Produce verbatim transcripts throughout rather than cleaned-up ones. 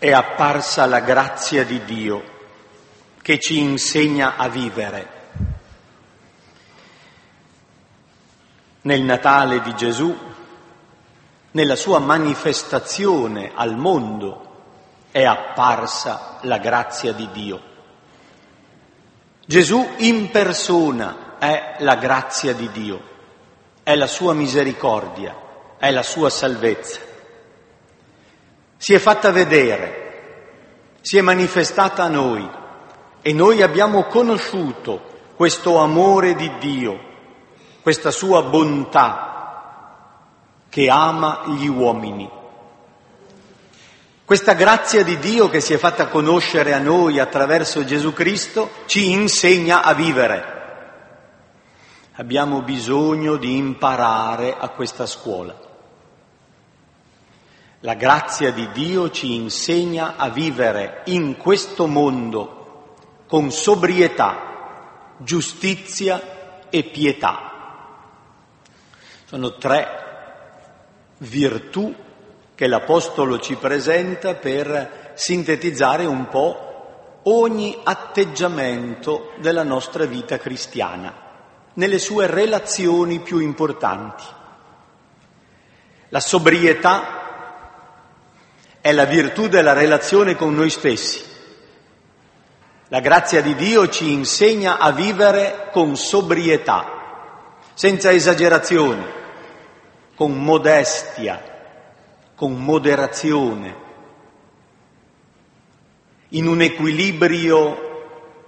è apparsa la grazia di Dio che ci insegna a vivere. Nel Natale di Gesù, nella sua manifestazione al mondo, è apparsa la grazia di Dio. Gesù in persona è la grazia di Dio, è la sua misericordia, è la sua salvezza. Si è fatta vedere, si è manifestata a noi e noi abbiamo conosciuto questo amore di Dio, questa sua bontà che ama gli uomini. Questa grazia di Dio che si è fatta conoscere a noi attraverso Gesù Cristo ci insegna a vivere. Abbiamo bisogno di imparare a questa scuola. La grazia di Dio ci insegna a vivere in questo mondo con sobrietà, giustizia e pietà. Sono tre virtù che l'Apostolo ci presenta per sintetizzare un po' ogni atteggiamento della nostra vita cristiana, nelle sue relazioni più importanti. La sobrietà è la virtù della relazione con noi stessi. La grazia di Dio ci insegna a vivere con sobrietà, senza esagerazioni, con modestia, con moderazione, in un equilibrio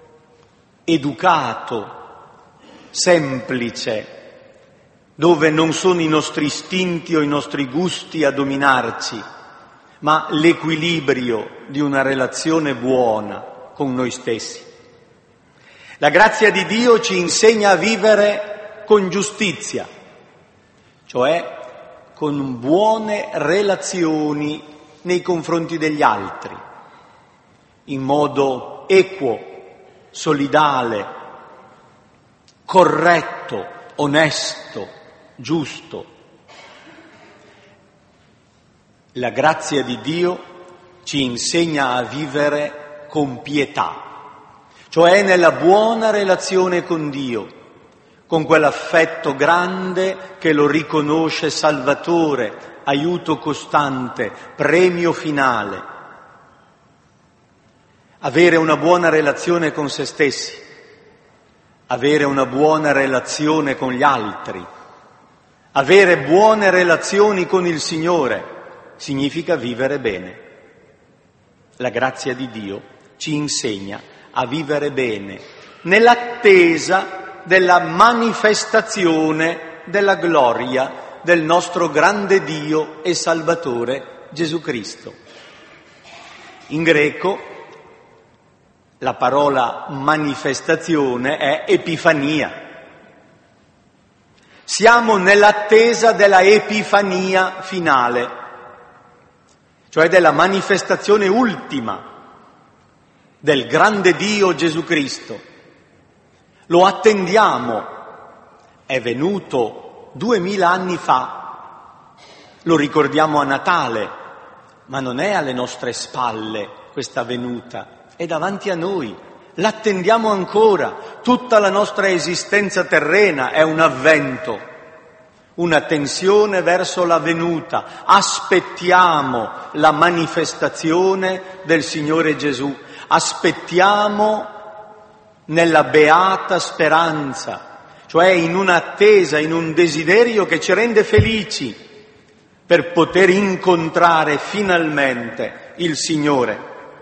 educato, semplice, dove non sono i nostri istinti o i nostri gusti a dominarci, ma l'equilibrio di una relazione buona con noi stessi. La grazia di Dio ci insegna a vivere con giustizia, cioè con buone relazioni nei confronti degli altri, in modo equo, solidale, corretto, onesto, giusto. La grazia di Dio ci insegna a vivere con pietà, cioè nella buona relazione con Dio, con quell'affetto grande che lo riconosce Salvatore, aiuto costante, premio finale. Avere una buona relazione con se stessi, avere una buona relazione con gli altri, avere buone relazioni con il Signore, significa vivere bene. La grazia di Dio ci insegna a vivere bene, nell'attesa della manifestazione della gloria del nostro grande Dio e Salvatore Gesù Cristo. In greco la parola manifestazione è epifania. Siamo nell'attesa della epifania finale, cioè della manifestazione ultima del grande Dio Gesù Cristo. Lo attendiamo, è venuto duemila anni fa, lo ricordiamo a Natale, ma non è alle nostre spalle questa venuta, è davanti a noi, l'attendiamo ancora, tutta la nostra esistenza terrena è un avvento, una tensione verso la venuta, aspettiamo la manifestazione del Signore Gesù, aspettiamo nella beata speranza, cioè in un'attesa, in un desiderio che ci rende felici per poter incontrare finalmente il Signore.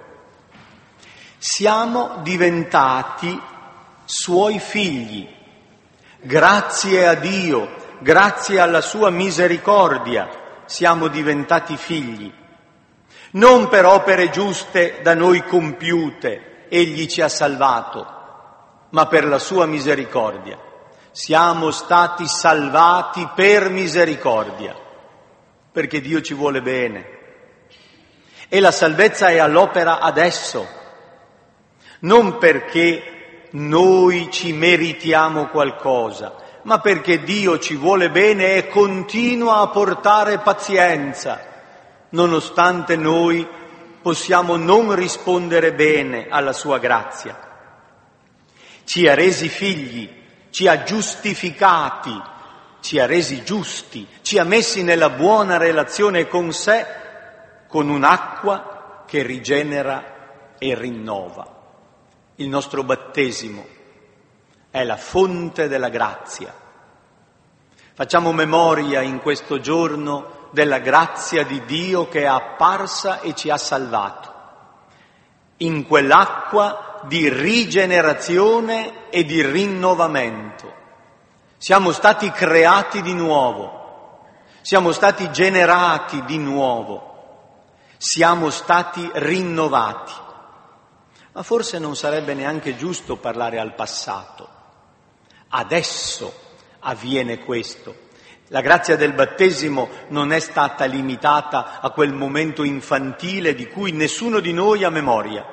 Siamo diventati Suoi figli, grazie a Dio, grazie alla Sua misericordia, siamo diventati figli, non per opere giuste da noi compiute, Egli ci ha salvato, ma per la sua misericordia. Siamo stati salvati per misericordia, perché Dio ci vuole bene. E la salvezza è all'opera adesso, non perché noi ci meritiamo qualcosa, ma perché Dio ci vuole bene e continua a portare pazienza, nonostante noi possiamo non rispondere bene alla sua grazia. Ci ha resi figli, ci ha giustificati, ci ha resi giusti, ci ha messi nella buona relazione con sé, con un'acqua che rigenera e rinnova. Il nostro battesimo è la fonte della grazia. Facciamo memoria in questo giorno della grazia di Dio che è apparsa e ci ha salvato. In quell'acqua di rigenerazione e di rinnovamento. Siamo stati creati di nuovo, siamo stati generati di nuovo, siamo stati rinnovati. Ma forse non sarebbe neanche giusto parlare al passato. Adesso avviene questo. La grazia del battesimo non è stata limitata a quel momento infantile di cui nessuno di noi ha memoria.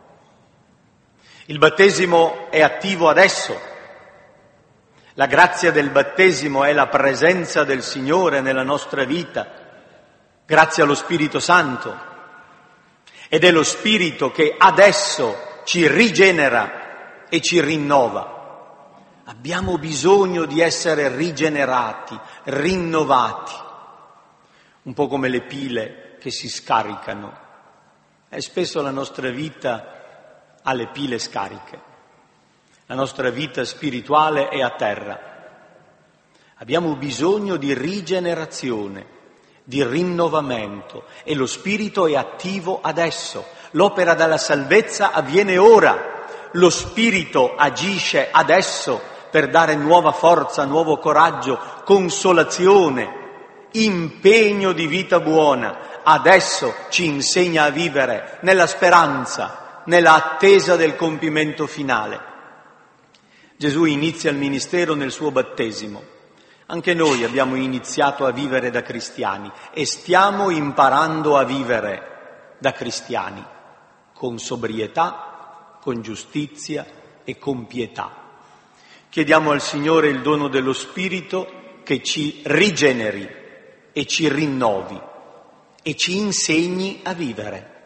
Il battesimo è attivo adesso. La grazia del battesimo è la presenza del Signore nella nostra vita, grazie allo Spirito Santo. Ed è lo Spirito che adesso ci rigenera e ci rinnova. Abbiamo bisogno di essere rigenerati, rinnovati, un po' come le pile che si scaricano. E spesso la nostra vita ha le pile scariche. La nostra vita spirituale è a terra. Abbiamo bisogno di rigenerazione, di rinnovamento e lo Spirito è attivo adesso. L'opera della salvezza avviene ora. Lo Spirito agisce adesso per dare nuova forza, nuovo coraggio, consolazione, impegno di vita buona. Adesso ci insegna a vivere nella speranza, nella attesa del compimento finale. Gesù inizia il ministero nel suo battesimo. Anche noi abbiamo iniziato a vivere da cristiani e stiamo imparando a vivere da cristiani, con sobrietà, con giustizia e con pietà. Chiediamo al Signore il dono dello Spirito che ci rigeneri e ci rinnovi e ci insegni a vivere.